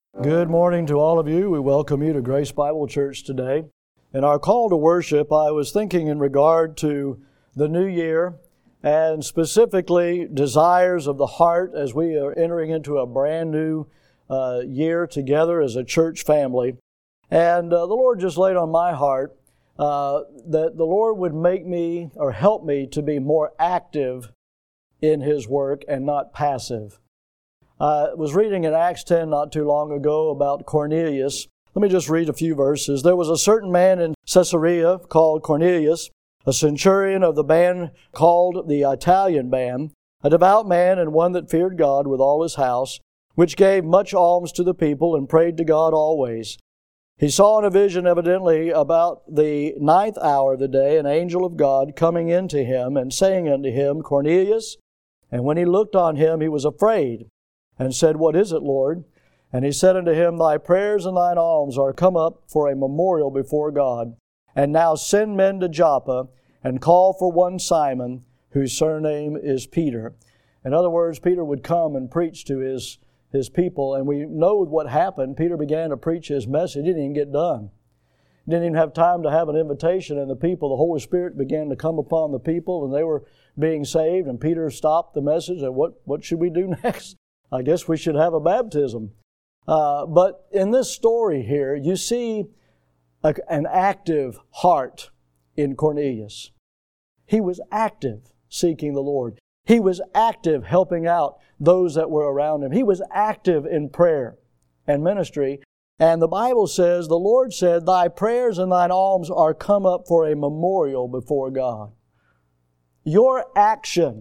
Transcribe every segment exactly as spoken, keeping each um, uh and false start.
Good morning to all of you. We welcome you to Grace Bible Church today. In our call to worship, I was thinking in regard to the new year and specifically desires of the heart as we are entering into a brand new uh, year together as a church family. And uh, the Lord just laid on my heart uh, that the Lord would make me or help me to be more active in His work and not passive. I was reading in Acts ten not too long ago about Cornelius. Let me just read a few verses. There was a certain man in Caesarea called Cornelius, a centurion of the band called the Italian band, a devout man and one that feared God with all his house, which gave much alms to the people and prayed to God always. He saw in a vision evidently about the ninth hour of the day an angel of God coming into him and saying unto him, Cornelius. And when he looked on him, he was afraid, and said, What is it, Lord? And he said unto him, Thy prayers and thine alms are come up for a memorial before God. And now send men to Joppa, and call for one Simon, whose surname is Peter. In other words, Peter would come and preach to his, his people, and we know what happened. Peter began to preach his message. He didn't even get done. He didn't even have time to have an invitation, and the people, the Holy Spirit began to come upon the people, and they were being saved, and Peter stopped the message, and what, what should we do next? I guess we should have a baptism. Uh, but in this story here, you see a, an active heart in Cornelius. He was active seeking the Lord. He was active helping out those that were around him. He was active in prayer and ministry. And the Bible says, the Lord said, Thy prayers and thine alms are come up for a memorial before God. Your action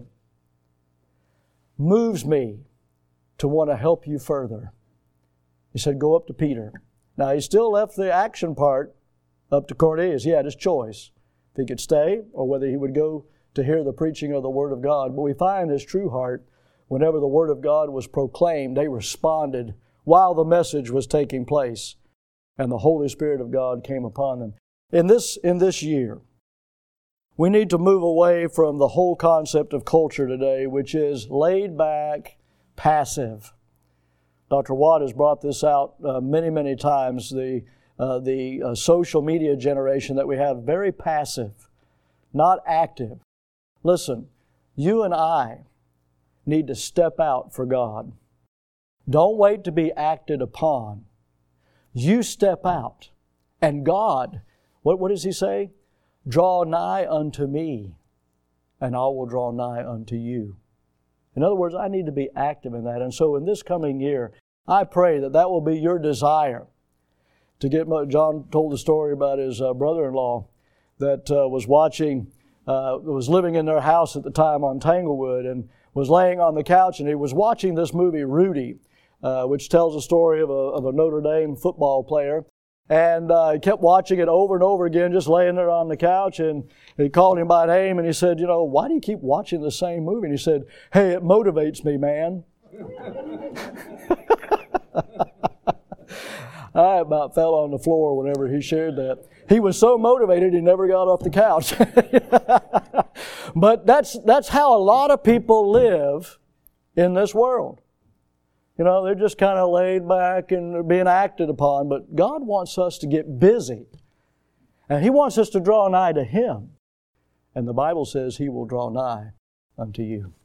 moves me to want to help you further. He said, go up to Peter. Now, he still left the action part up to Cornelius. He had his choice, if he could stay or whether he would go to hear the preaching of the Word of God. But we find his true heart, whenever the Word of God was proclaimed, they responded while the message was taking place, and the Holy Spirit of God came upon them. In this, in this year, we need to move away from the whole concept of culture today, which is laid back, passive. Doctor Watt has brought this out uh, many, many times. The, uh, the uh, social media generation that we have, very passive, not active. Listen, you and I need to step out for God. Don't wait to be acted upon. You step out. And God, what, what does He say? Draw nigh unto me, and I will draw nigh unto you. In other words, I need to be active in that. And so in this coming year, I pray that that will be your desire to get, John told the story about his uh, brother-in-law that uh, was watching, uh, was living in their house at the time on Tanglewood and was laying on the couch, and he was watching this movie, Rudy, uh, which tells a story of a, of a Notre Dame football player. And uh, he kept watching it over and over again, just laying there on the couch. And he called him by name and he said, you know, why do you keep watching the same movie? And he said, hey, it motivates me, man. I about fell on the floor whenever he shared that. He was so motivated he never got off the couch. But that's, that's how a lot of people live in this world. You know, they're just kind of laid back and being acted upon. But God wants us to get busy. And He wants us to draw nigh to Him. And the Bible says He will draw nigh unto you.